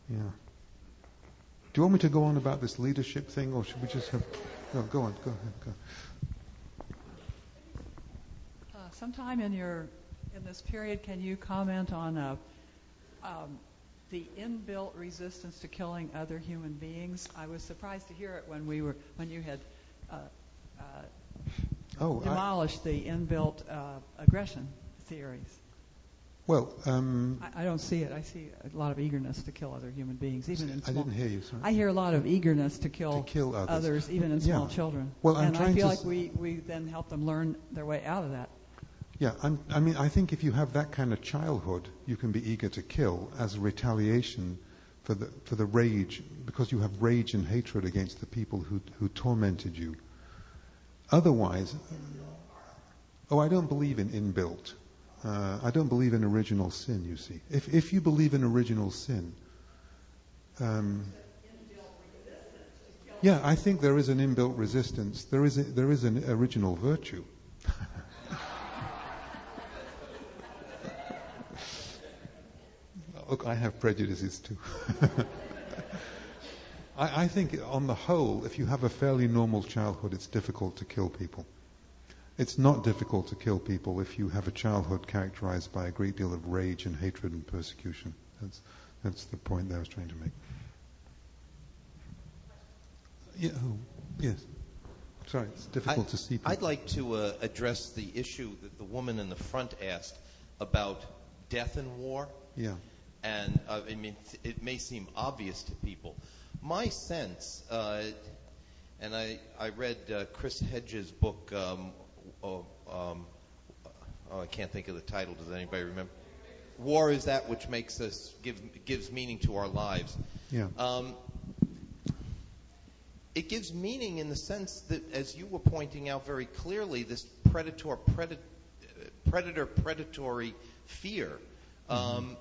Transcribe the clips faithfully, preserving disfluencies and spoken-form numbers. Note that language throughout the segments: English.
Yeah. Do you want me to go on about this leadership thing, or should we just have... No, go on, go ahead, go. Uh, sometime in your, in this period, can you comment on uh, um, the inbuilt resistance to killing other human beings? I was surprised to hear it when we were, when you had uh, uh, oh, demolished I... the inbuilt uh, aggression theories. Well, um, I, I don't see it. I see a lot of eagerness to kill other human beings, even in small... I didn't hear you, sorry. I hear a lot of eagerness to kill, to kill others. others, even in small yeah. children. Well, I'm and trying I feel to like we, we then help them learn their way out of that. Yeah, I'm, I mean, I think if you have that kind of childhood, you can be eager to kill as a retaliation for the for the rage, because you have rage and hatred against the people who who tormented you. Otherwise, oh, I don't believe in inbuilt. Uh, I don't believe in original sin, you see. If if you believe in original sin, um, yeah, I think there is an inbuilt resistance. There is a, there is an original virtue. Look, I have prejudices too. I, I think on the whole, if you have a fairly normal childhood, it's difficult to kill people. It's not difficult to kill people if you have a childhood characterized by a great deal of rage and hatred and persecution. That's that's the point that I was trying to make. Yeah, oh, yes. Sorry, it's difficult I, to see people. I'd like to uh, address the issue that the woman in the front asked about death in war. Yeah. And uh, I mean, it may seem obvious to people. My sense, uh, and I, I read uh, Chris Hedges' book, um, oh, um, oh, I can't think of the title. Does anybody remember? War is that which makes us, give, gives meaning to our lives. Yeah. Um, it gives meaning in the sense that, as you were pointing out very clearly, this predator, predator, predator predatory fear. Um, mm-hmm.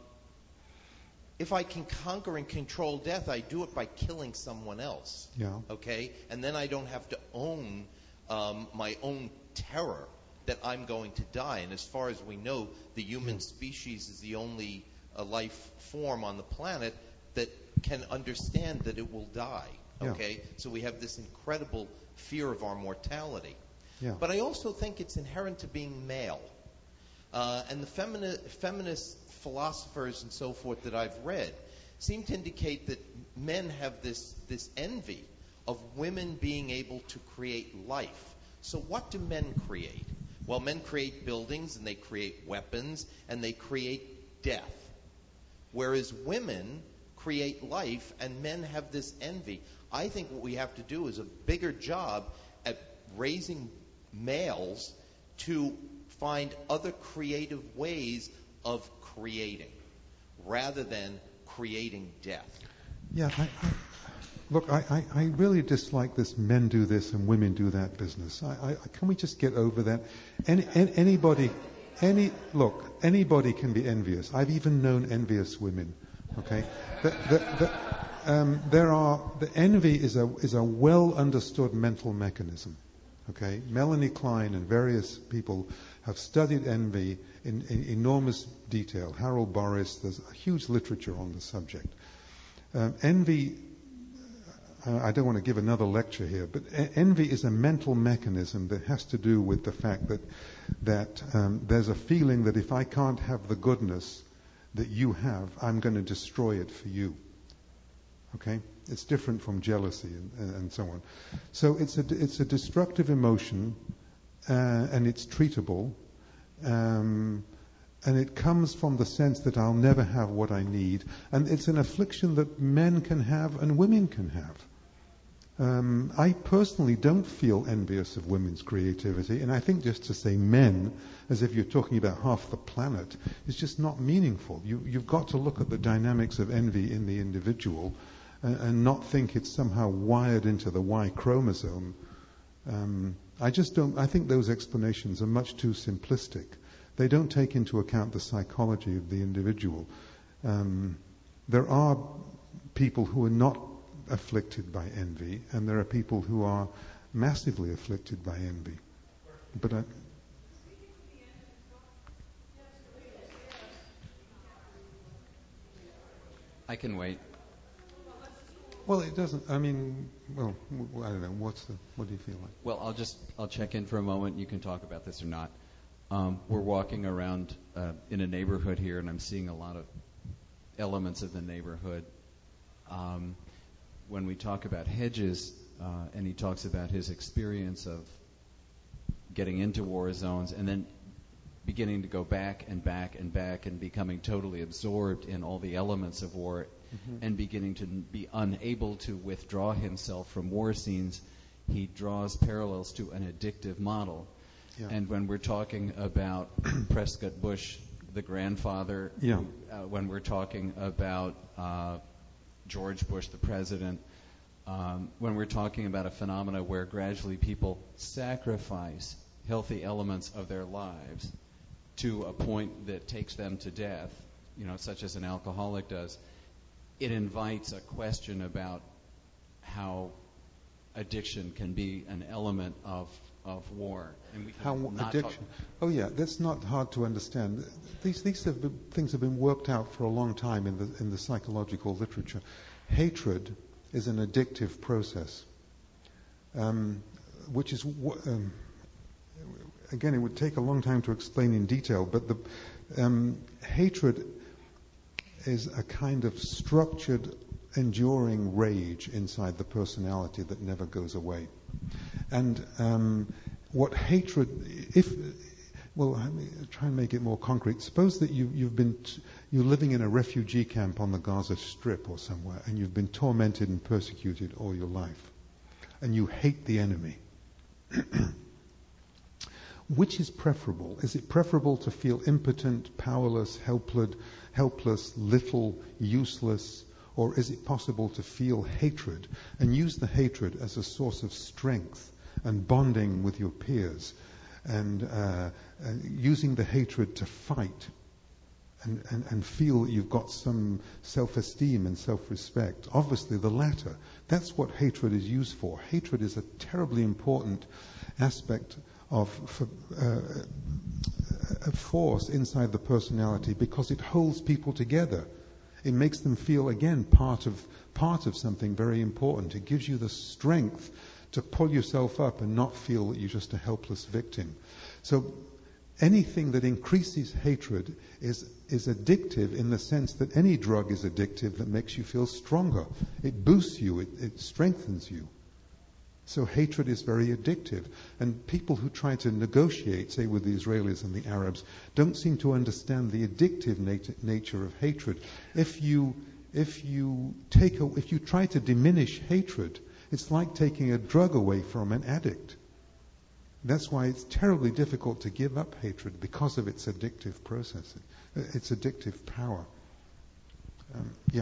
If I can conquer and control death, I do it by killing someone else. Yeah. Okay? And then I don't have to own um, my own terror that I'm going to die. And as far as we know, the human yeah. species is the only uh, life form on the planet that can understand that it will die. Okay? Yeah. So we have this incredible fear of our mortality. Yeah. But I also think it's inherent to being male. Uh, and the femini- feminist philosophers and so forth that I've read seem to indicate that men have this, this envy of women being able to create life. So what do men create? Well, men create buildings and they create weapons and they create death. Whereas women create life and men have this envy. I think what we have to do is a bigger job at raising males to find other creative ways of creating, rather than creating death. Yeah, I, I, look, I, I, I really dislike this men do this and women do that business. I, I, can we just get over that? Any, any, anybody, any, look, anybody can be envious. I've even known envious women, okay? The, the, the, um, there are, the envy is a, is a well understood mental mechanism. Okay, Melanie Klein and various people have studied envy in, in enormous detail. Harold Boris, there's a huge literature on the subject. Um, envy, uh, I don't want to give another lecture here, but e- envy is a mental mechanism that has to do with the fact that that um, there's a feeling that if I can't have the goodness that you have, I'm going to destroy it for you. Okay? It's different from jealousy and, and so on. So it's a, it's a destructive emotion, uh, and it's treatable, um, and it comes from the sense that I'll never have what I need, and it's an affliction that men can have and women can have. Um, I personally don't feel envious of women's creativity, and I think just to say men, as if you're talking about half the planet, is just not meaningful. You, you've got to look at the dynamics of envy in the individual, and not think it's somehow wired into the Y chromosome. Um, I just don't, I think those explanations are much too simplistic. They don't take into account the psychology of the individual. Um, there are people who are not afflicted by envy, and there are people who are massively afflicted by envy. But I, I can wait. Well, it doesn't. I mean, well, w- I don't know. What's the? What do you feel like? Well, I'll just I'll check in for a moment. You can talk about this or not. Um, we're walking around uh, in a neighborhood here, and I'm seeing a lot of elements of the neighborhood. Um, when we talk about Hedges, uh, and he talks about his experience of getting into war zones and then beginning to go back and back and back and becoming totally absorbed in all the elements of war, mm-hmm. and beginning to be unable to withdraw himself from war scenes, he draws parallels to an addictive model. Yeah. And when we're talking about Prescott Bush, the grandfather, yeah. uh, when we're talking about uh, George Bush, the president, um, when we're talking about a phenomena where gradually people sacrifice healthy elements of their lives to a point that takes them to death, you know, such as an alcoholic does, it invites a question about how addiction can be an element of of war. And we can how not addiction? Talk. Oh yeah, that's not hard to understand. These these have been, things have been worked out for a long time in the in the psychological literature. Hatred is an addictive process, um, which is um, again, it would take a long time to explain in detail, but the um, hatred is a kind of structured, enduring rage inside the personality that never goes away. And um, what hatred, if, well, I mean, try and make it more concrete. Suppose that you, you've been, t- you're living in a refugee camp on the Gaza Strip or somewhere, and you've been tormented and persecuted all your life, and you hate the enemy. Which is preferable? Is it preferable to feel impotent, powerless, helpless, helpless, little, useless, or is it possible to feel hatred and use the hatred as a source of strength and bonding with your peers, and uh, uh, using the hatred to fight and, and, and feel that you've got some self-esteem and self-respect? Obviously the latter. That's what hatred is used for. Hatred is a terribly important aspect of uh, a force inside the personality because it holds people together. It makes them feel, again, part of part of something very important. It gives you the strength to pull yourself up and not feel that you're just a helpless victim. So anything that increases hatred is is addictive in the sense that any drug is addictive that makes you feel stronger. It boosts you, it, it strengthens you. So hatred is very addictive. And people who try to negotiate, say with the Israelis and the Arabs, don't seem to understand the addictive nat- nature of hatred. If you if you take a, if you try to diminish hatred, it's like taking a drug away from an addict. That's why it's terribly difficult to give up hatred, because of its addictive process, its addictive power. Um, yeah.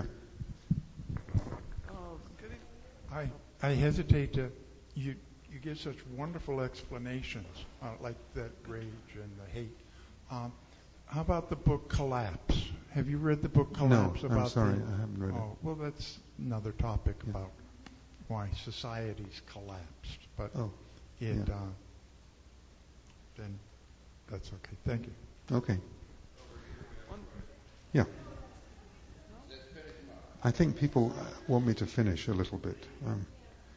I I hesitate to. You you give such wonderful explanations, uh, like that rage and the hate. Um, how about the book Collapse? Have you read the book Collapse? No, about I'm sorry, the, I haven't read oh, it. Well, that's another topic Yeah. about why societies collapsed. But Oh, it yeah. uh, then that's okay. Thank you. Okay. Yeah. I think people uh, want me to finish a little bit. Um,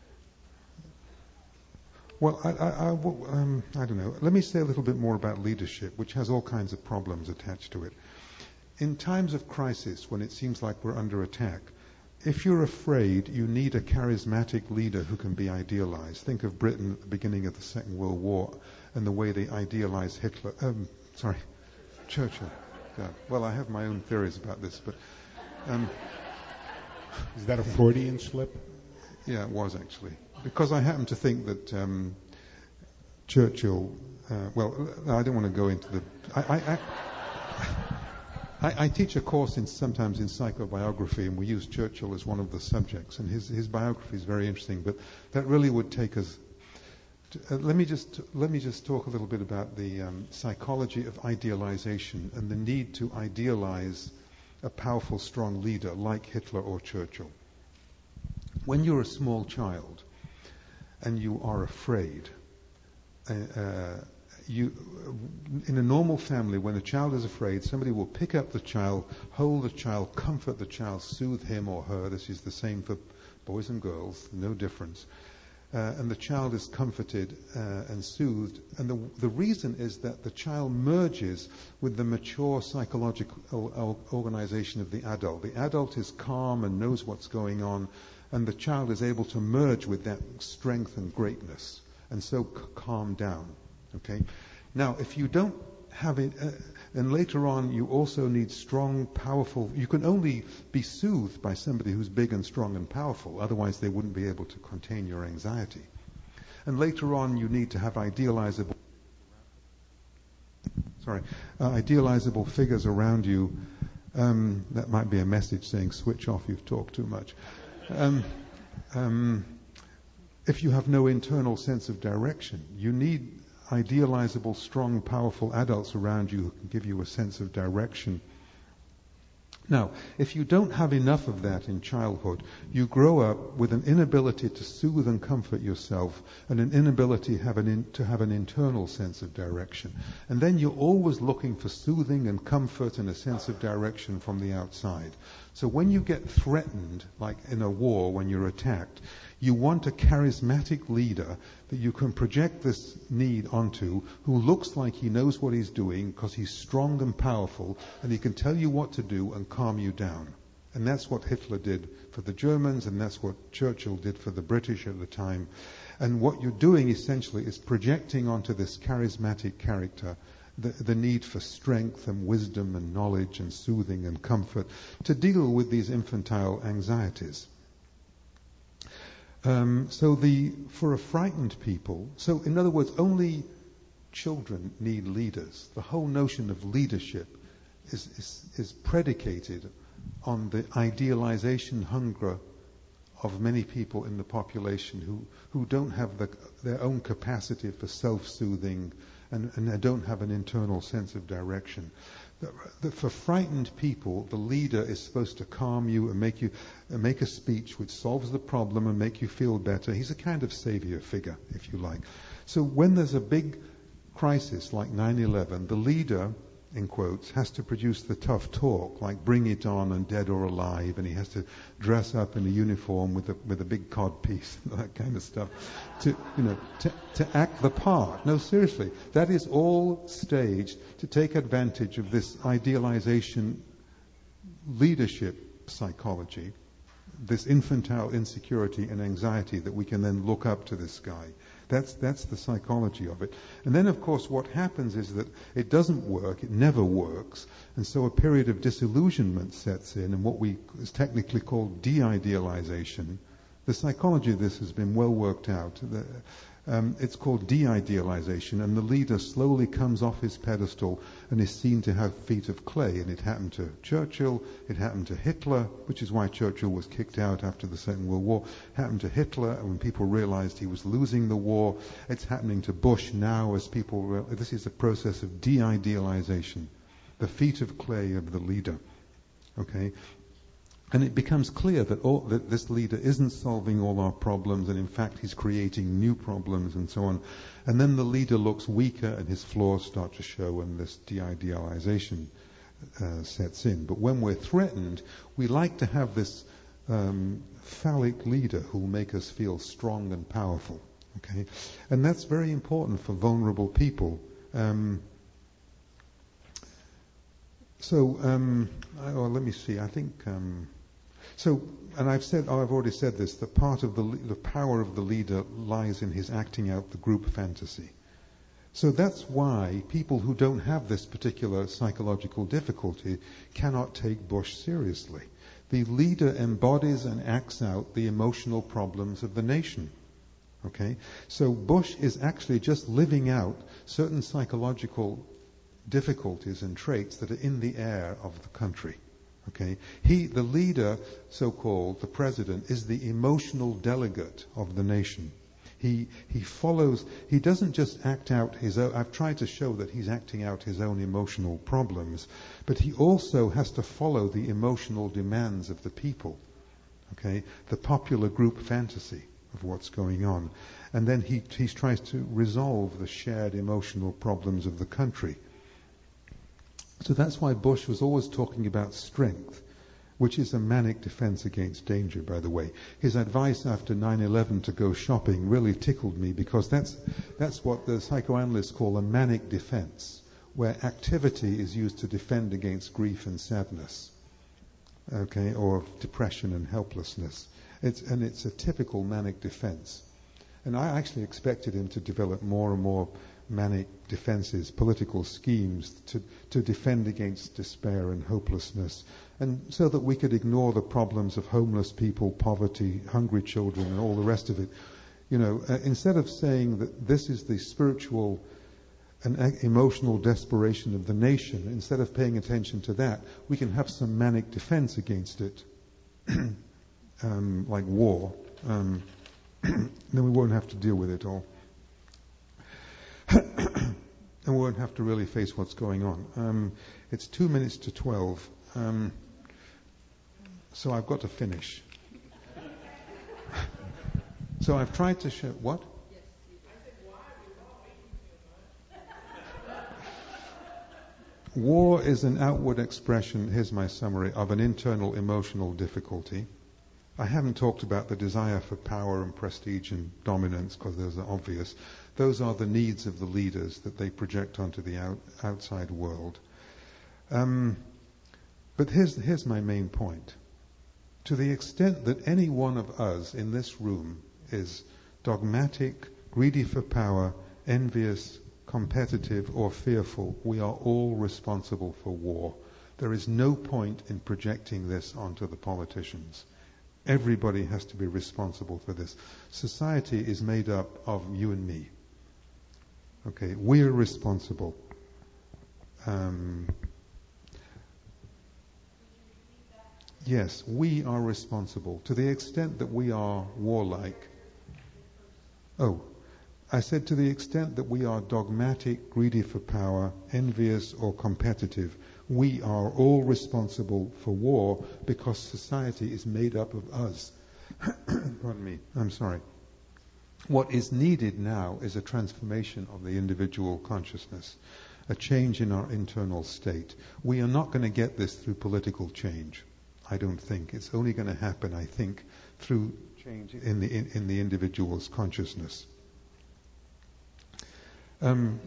well, I, I, I, um, I don't know. Let me say a little bit more about leadership, which has all kinds of problems attached to it. In times of crisis, when it seems like we're under attack, if you're afraid, you need a charismatic leader who can be idealized. Think of Britain at the beginning of the Second World War and the way they idealized Hitler. Um, sorry, Churchill. God. Well, I have my own theories about this, but... Um, Is that a Freudian slip? Yeah, it was actually. Because I happen to think that um, Churchill, uh, well, I don't want to go into the... I, I, I, I teach a course in sometimes in psychobiography, and we use Churchill as one of the subjects, and his, his biography is very interesting, but that really would take us... To, uh, let me just let me just talk a little bit about the um, psychology of idealization and the need to idealize a powerful, strong leader like Hitler or Churchill. When you're a small child and you are afraid, uh, uh, you, in a normal family, when a child is afraid, somebody will pick up the child, hold the child, comfort the child, soothe him or her. This is the same for boys and girls, no difference. Uh, and the child is comforted uh, and soothed. And the, the reason is that the child merges with the mature psychological organization of the adult. The adult is calm and knows what's going on, and the child is able to merge with that strength and greatness, and so c- calm down. Okay? Now, if you don't have it, uh, and later on you also need strong, powerful, you can only be soothed by somebody who's big and strong and powerful, otherwise they wouldn't be able to contain your anxiety. And later on you need to have idealizable, sorry, uh, idealizable figures around you. Um, that might be a message saying switch off, you've talked too much. Um, um, if you have no internal sense of direction, you need idealizable, strong, powerful adults around you who can give you a sense of direction. Now, if you don't have enough of that in childhood, you grow up with an inability to soothe and comfort yourself, and an inability have an in, to have an internal sense of direction. And then you're always looking for soothing and comfort and a sense of direction from the outside. So when you get threatened, like in a war when you're attacked, you want a charismatic leader that you can project this need onto, who looks like he knows what he's doing because he's strong and powerful, and he can tell you what to do and calm you down. And that's what Hitler did for the Germans, and that's what Churchill did for the British at the time. And what you're doing essentially is projecting onto this charismatic character the, the need for strength and wisdom and knowledge and soothing and comfort to deal with these infantile anxieties. Um, so the for a frightened people, so in other words, only children need leaders. The whole notion of leadership is, is, is predicated on the idealization hunger of many people in the population who, who don't have the, their own capacity for self-soothing and, and they don't have an internal sense of direction. The, the, for frightened people, the leader is supposed to calm you and make you uh, make a speech which solves the problem and make you feel better. He's a kind of savior figure, if you like. So when there's a big crisis like nine eleven, the leader, in quotes, has to produce the tough talk, like Bring It On and Dead or Alive, and he has to dress up in a uniform with a with a big cod piece, that kind of stuff, to you know to, to act the part. No, seriously, that is all staged to take advantage of this idealization leadership psychology, this infantile insecurity and anxiety that we can then look up to this guy. That's that's the psychology of it. And then, of course, what happens is that it doesn't work, it never works, and so a period of disillusionment sets in, and what we is technically called de-idealization. The psychology of this has been well worked out. The, um, it's called de-idealization, and the leader slowly comes off his pedestal and is seen to have feet of clay. And it happened to Churchill, it happened to Hitler, which is why Churchill was kicked out after the Second World War. It happened to Hitler when people realized he was losing the war. It's happening to Bush now as people realize this is a process of de-idealization, the feet of clay of the leader. Okay? And it becomes clear that, all, that this leader isn't solving all our problems, and in fact he's creating new problems and so on. And then the leader looks weaker and his flaws start to show, and this de-idealization uh, sets in. But when we're threatened, we like to have this um, phallic leader who will make us feel strong and powerful. Okay, and that's very important for vulnerable people. Um, so, um, I, well, let me see. I think. Um, So, and I've said, oh, I've already said this, that part of the, the power of the leader lies in his acting out the group fantasy. So that's why people who don't have this particular psychological difficulty cannot take Bush seriously. The leader embodies and acts out the emotional problems of the nation. Okay? So Bush is actually just living out certain psychological difficulties and traits that are in the air of the country. Okay, he, the leader, so-called, the president, is the emotional delegate of the nation. He he follows. He doesn't just act out his own. I've tried to show that he's acting out his own emotional problems, but he also has to follow the emotional demands of the people. Okay, the popular group fantasy of what's going on, and then he he tries to resolve the shared emotional problems of the country. So that's why Bush was always talking about strength. which is a manic defense against danger, by the way. His advice after nine eleven to go shopping really tickled me, because that's, that's what the psychoanalysts call a manic defense, where activity is used to defend against grief and sadness, okay, or depression and helplessness. It's, and it's a typical manic defense. And I actually expected him to develop more and more manic defenses, political schemes to, to defend against despair and hopelessness, and so that we could ignore the problems of homeless people, poverty, hungry children, and all the rest of it. You know, uh, instead of saying that this is the spiritual and uh, emotional desperation of the nation, instead of paying attention to that, we can have some manic defense against it, um, like war. Um, then we won't have to deal with it all. And we won't have to really face what's going on. Um, it's two minutes to twelve, um, so I've got to finish. So I've tried to show what? War is an outward expression, here's my summary, of an internal emotional difficulty. I haven't talked about the desire for power and prestige and dominance, because those are obvious. Those are the needs of the leaders that they project onto the out, outside world. Um, but here's, here's my main point. To the extent that any one of us in this room is dogmatic, greedy for power, envious, competitive, or fearful, we are all responsible for war. There is no point in projecting this onto the politicians. Everybody has to be responsible for this. Society is made up of you and me. Okay, we're responsible. Um, yes, we are responsible. To the extent that we are warlike. Oh, I said to the extent that we are dogmatic, greedy for power, envious or competitive, we are all responsible for war, because society is made up of us. Pardon me, I'm sorry. What is needed now is a transformation of the individual consciousness, a change in our internal state. We are not going to get this through political change, I don't think. It's only going to happen, I think, through change in the in, in the individual's consciousness. Um,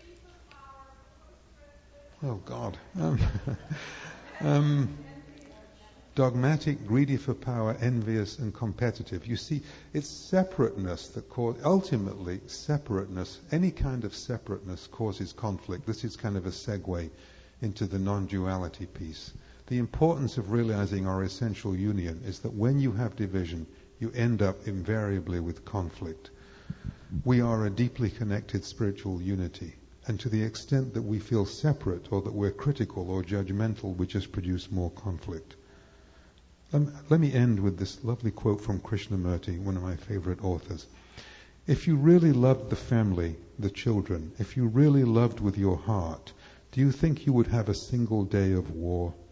oh God. Um, um, dogmatic, greedy for power, envious and competitive. You see, it's separateness that causes, ultimately separateness, any kind of separateness causes conflict. This is kind of a segue into the non-duality piece. The importance of realizing our essential union is that when you have division, you end up invariably with conflict. We are a deeply connected spiritual unity, and to the extent that we feel separate or that we're critical or judgmental, we just produce more conflict. Um, let me end with this lovely quote from Krishnamurti, one of my favorite authors. If you really loved the family, the children, if you really loved with your heart, do you think you would have a single day of war?